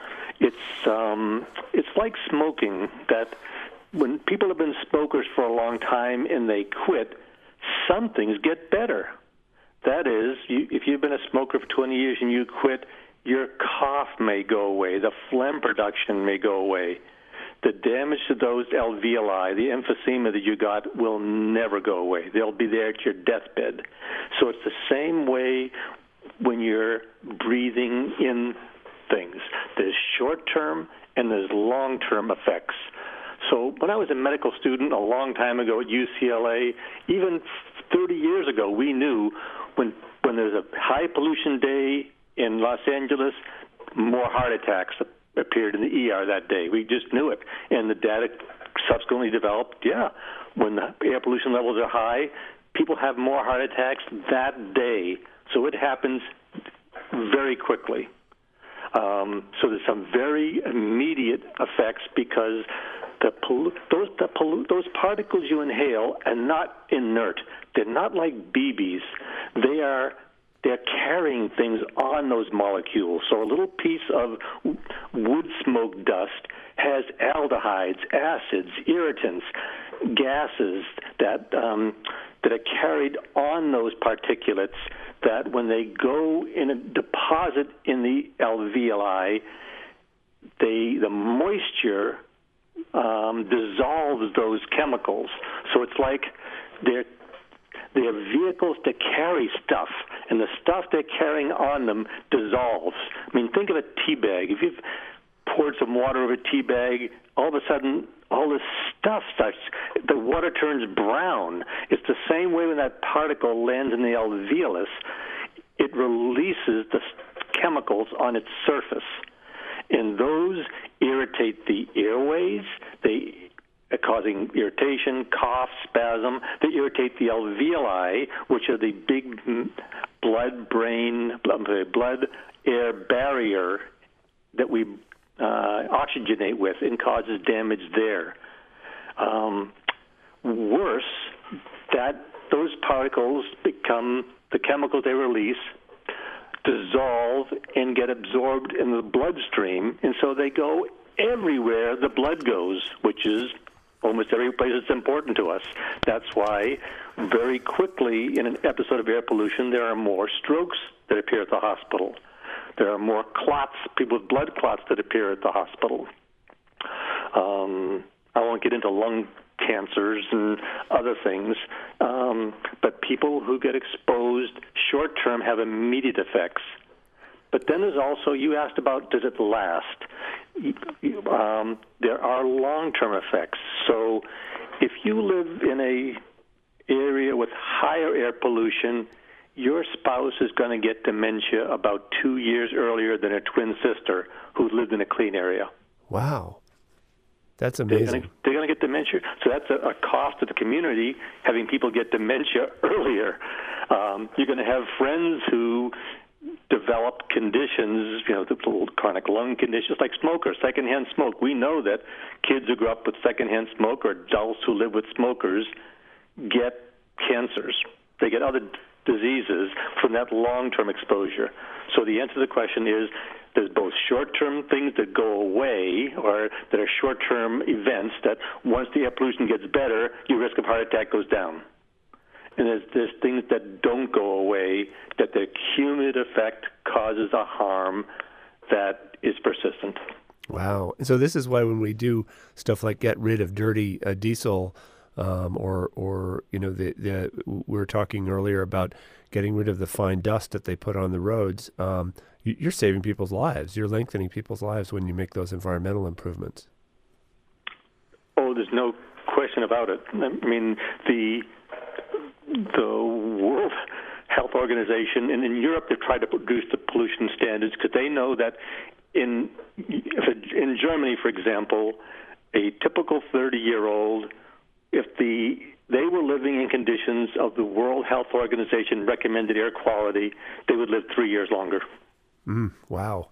It's like smoking, that when people have been smokers for a long time and they quit, some things get better. That is, if you've been a smoker for 20 years and you quit, your cough may go away, the phlegm production may go away. The damage to those alveoli, the emphysema that you got, will never go away. They'll be there at your deathbed. So it's the same way when you're breathing in things. There's short-term and there's long-term effects. So when I was a medical student a long time ago at UCLA, even 30 years ago, we knew when there's a high pollution day in Los Angeles, more heart attacks appeared in the ER that day. We just knew it. And the data subsequently developed, when the air pollution levels are high, people have more heart attacks that day. So it happens very quickly. So there's some very immediate effects because those particles you inhale are not inert. They're not like BBs. They're carrying things on those molecules. So a little piece of wood smoke dust has aldehydes, acids, irritants, gases that are carried on those particulates, that when they go in a deposit in the alveoli, the moisture dissolves those chemicals. So it's like they're vehicles to carry stuff, and the stuff they're carrying on them dissolves. I mean, think of a tea bag. If you've poured some water over a tea bag, all of a sudden all this stuff starts, the water turns brown. It's the same way when that particle lands in the alveolus, it releases the chemicals on its surface. And those irritate the airways, causing irritation, cough, spasm. They irritate the alveoli, which are the big blood-air barrier that we oxygenate with, and causes damage there. Worse, that those particles become the chemicals they release, dissolve, and get absorbed in the bloodstream, and so they go everywhere the blood goes, which is almost every place that's important to us. That's why very quickly in an episode of air pollution, there are more strokes that appear at the hospital. There are more clots, people with blood clots that appear at the hospital. I won't get into lung cancers and other things, but people who get exposed short-term have immediate effects. But then there's also, you asked about, does it last? There are long-term effects. So if you live in an area with higher air pollution, your spouse is going to get dementia about 2 years earlier than a twin sister who lived in a clean area. Wow. That's amazing. They're going to get dementia. So that's a cost to the community, having people get dementia earlier. You're going to have friends who develop conditions, the little chronic lung conditions like smokers, secondhand smoke. We know that kids who grow up with secondhand smoke or adults who live with smokers get cancers. They get other diseases from that long-term exposure. So the answer to the question is there's both short-term things that go away or that are short-term events that once the air pollution gets better, your risk of heart attack goes down. And there's things that don't go away, that the cumulative effect causes a harm that is persistent. Wow. And so this is why when we do stuff like get rid of dirty diesel or we were talking earlier about getting rid of the fine dust that they put on the roads. You're saving people's lives. You're lengthening people's lives when you make those environmental improvements. Oh, there's no question about it. I mean, the World Health Organization, and in Europe, they've tried to reduce the pollution standards because they know that in Germany, for example, a typical 30-year-old, if they were living in conditions of the World Health Organization recommended air quality, they would live 3 years longer. Wow.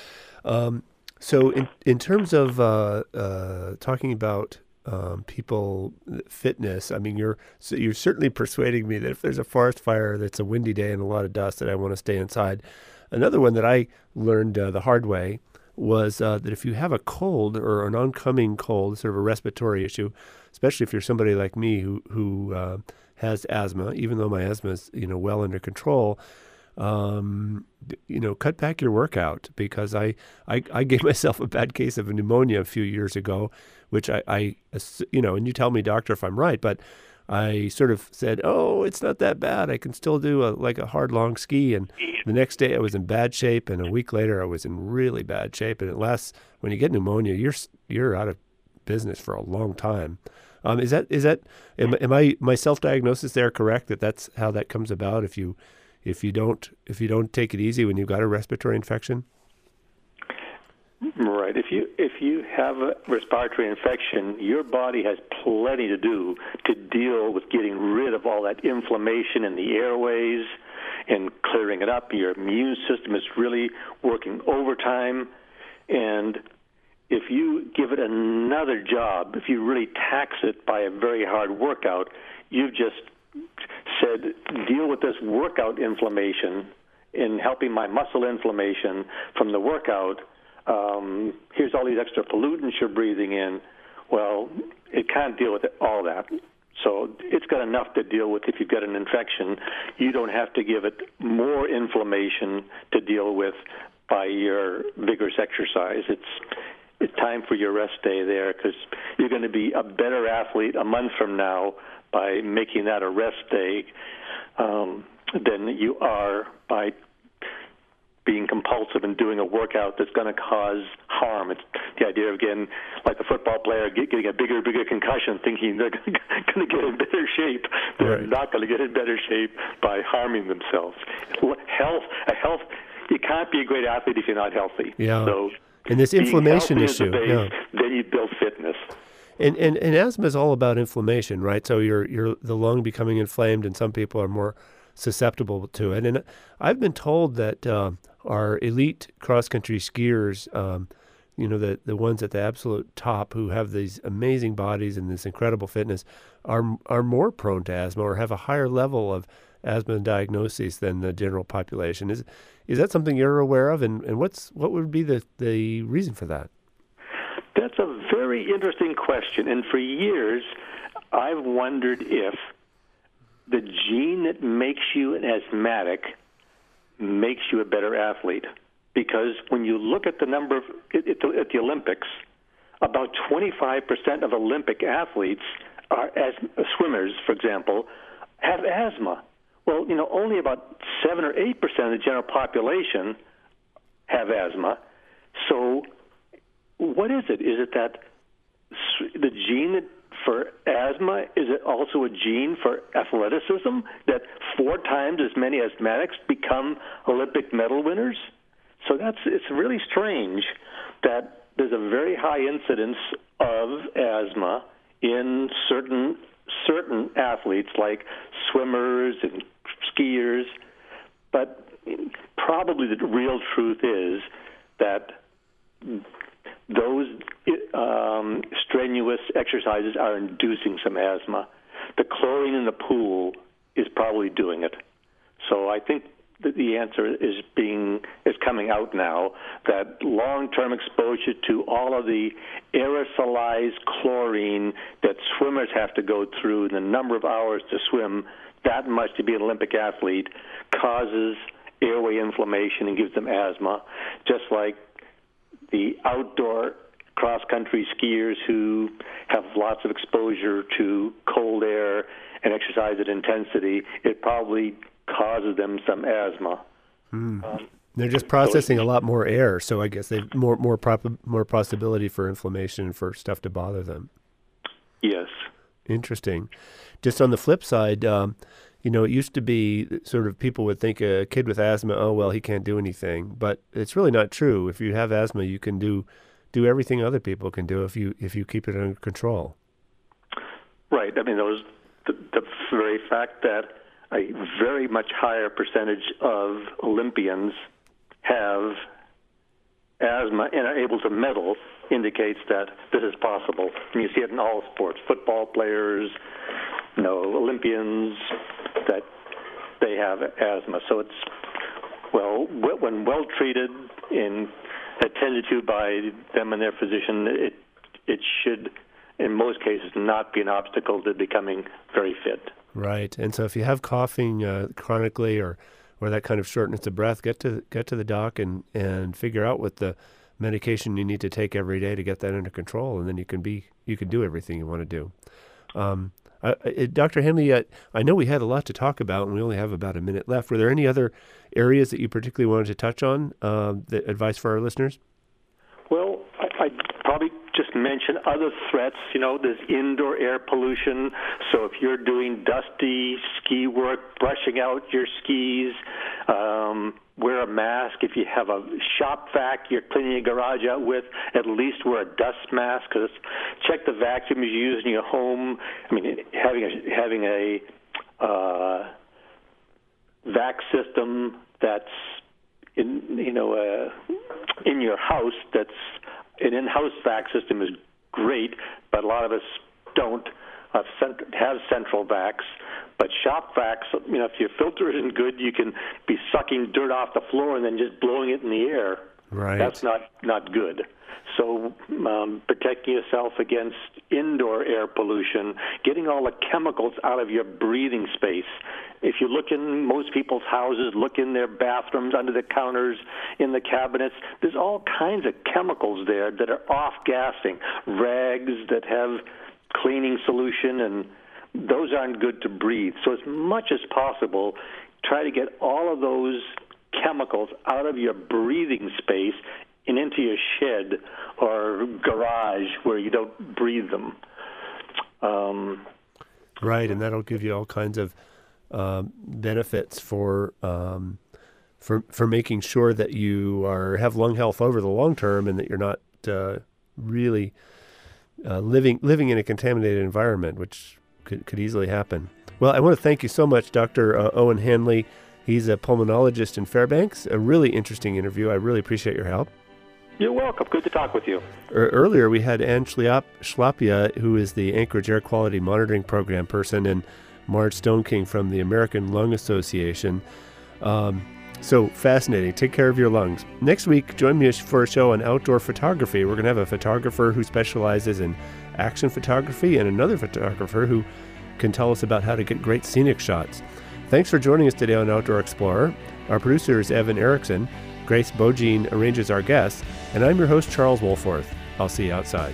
So in terms of talking about people fitness, I mean, you're certainly persuading me that if there's a forest fire that's a windy day and a lot of dust, that I want to stay inside. Another one that I learned the hard way was that if you have a cold or an oncoming cold, sort of a respiratory issue, especially if you're somebody like me who has asthma, even though my asthma is well under control, cut back your workout, because I gave myself a bad case of pneumonia a few years ago, which I and you tell me, doctor, if I'm right, but I sort of said, oh, it's not that bad. I can still do a hard, long ski. And the next day I was in bad shape, and a week later I was in really bad shape. And it lasts, when you get pneumonia, you're out of business for a long time. Am my self-diagnosis there correct, that that's how that comes about if you don't take it easy when you've got a respiratory infection? Right. If you have a respiratory infection, your body has plenty to do to deal with getting rid of all that inflammation in the airways and clearing it up. Your immune system is really working overtime, and if you give it another job, if you really tax it by a very hard workout, you've just said, deal with this workout inflammation in helping my muscle inflammation from the workout. Here's all these extra pollutants you're breathing in. Well, it can't deal with all that. So it's got enough to deal with if you've got an infection. You don't have to give it more inflammation to deal with by your vigorous exercise. It's time for your rest day there, because you're going to be a better athlete a month from now by making that a rest day than you are by being compulsive and doing a workout that's going to cause harm. It's the idea of, again, like the football player getting a bigger concussion, thinking they're going to get in better shape. They're not going to get in better shape by harming themselves. Health. You can't be a great athlete if you're not healthy. Yeah. So, and this inflammation issue. Then you build fitness. And asthma is all about inflammation, right? So you're the lung becoming inflamed, and some people are more susceptible to it. And I've been told that our elite cross-country skiers, the ones at the absolute top who have these amazing bodies and this incredible fitness, are more prone to asthma or have a higher level of asthma diagnoses than the general population. Is that something you're aware of? And what would be the reason for that? That's a very interesting question. And for years, I've wondered if the gene that makes you an asthmatic makes you a better athlete. Because when you look at the number at the Olympics, about 25% of Olympic athletes are swimmers, for example, have asthma. Well, only about 7 or 8% of the general population have asthma. So what is it? Is it that the gene for asthma, is it also a gene for athleticism, that 4 times as many asthmatics become Olympic medal winners? So it's really strange that there's a very high incidence of asthma in certain athletes like swimmers and skiers, but probably the real truth is that those strenuous exercises are inducing some asthma. The chlorine in the pool is probably doing it. So I think that the answer is coming out now, that long-term exposure to all of the aerosolized chlorine that swimmers have to go through and the number of hours to swim that much to be an Olympic athlete causes airway inflammation and gives them asthma, just like the outdoor cross-country skiers who have lots of exposure to cold air and exercise at intensity, it probably causes them some asthma. They're just processing a lot more air, so I guess they've more possibility for inflammation and for stuff to bother them. Yes. Interesting. Just on the flip side, it used to be sort of people would think a kid with asthma, oh, well, he can't do anything. But it's really not true. If you have asthma, you can do everything other people can do if you keep it under control. Right. I mean, the very fact that a very much higher percentage of Olympians have asthma and are able to medal indicates that this is possible. And you see it in all sports, football players, Olympians, that they have asthma. So it's, when well treated and attended to by them and their physician, it should, in most cases, not be an obstacle to becoming very fit. Right. And so if you have coughing chronically or that kind of shortness of breath, get to the doc and figure out what the medication you need to take every day to get that under control, and then you can do everything you want to do. Dr. Hanley, I know we had a lot to talk about, and we only have about a minute left. Were there any other areas that you particularly wanted to touch on, the advice for our listeners? Well, I'd probably just mention other threats. There's indoor air pollution. So if you're doing dusty ski work, brushing out your skis, wear a mask. If you have a shop vac you're cleaning your garage out with, at least wear a dust mask. Because check the vacuum you use in your home. I mean, having a vac system that's in your house, that's an in-house vac system is great, but a lot of us don't have central vacs. But shop vacs, if your filter isn't good, you can be sucking dirt off the floor and then just blowing it in the air. Right. That's not good. So protecting yourself against indoor air pollution, getting all the chemicals out of your breathing space. If you look in most people's houses, look in their bathrooms, under the counters, in the cabinets, there's all kinds of chemicals there that are off-gassing, rags that have cleaning solution, and those aren't good to breathe. So as much as possible, try to get all of those chemicals out of your breathing space and into your shed or garage where you don't breathe them. Right, and that'll give you all kinds of benefits for making sure that you have lung health over the long term, and that you're not really living in a contaminated environment, which could easily happen. Well, I want to thank you so much, Dr. Owen Hanley. He's a pulmonologist in Fairbanks. A really interesting interview. I really appreciate your help. You're welcome. Good to talk with you. Earlier, we had Ann Schlapia, who is the Anchorage Air Quality Monitoring Program person, and Marge Stoneking from the American Lung Association. So fascinating. Take care of your lungs. Next week, join me for a show on outdoor photography. We're going to have a photographer who specializes in action photography and another photographer who can tell us about how to get great scenic shots. Thanks for joining us today on Outdoor Explorer. Our producer is Evan Erickson. Grace Bogine arranges our guests, and I'm your host, Charles Wolforth. I'll see you outside.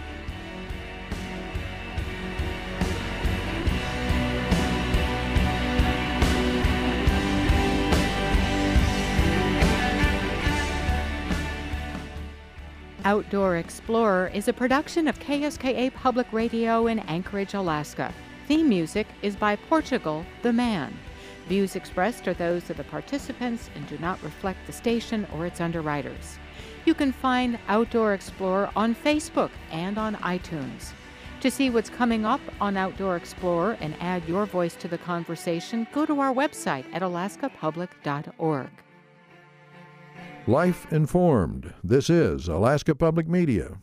Outdoor Explorer is a production of KSKA Public Radio in Anchorage, Alaska. Theme music is by Portugal the Man. Views expressed are those of the participants and do not reflect the station or its underwriters. You can find Outdoor Explorer on Facebook and on iTunes. To see what's coming up on Outdoor Explorer and add your voice to the conversation, go to our website at alaskapublic.org. Life informed. This is Alaska Public Media.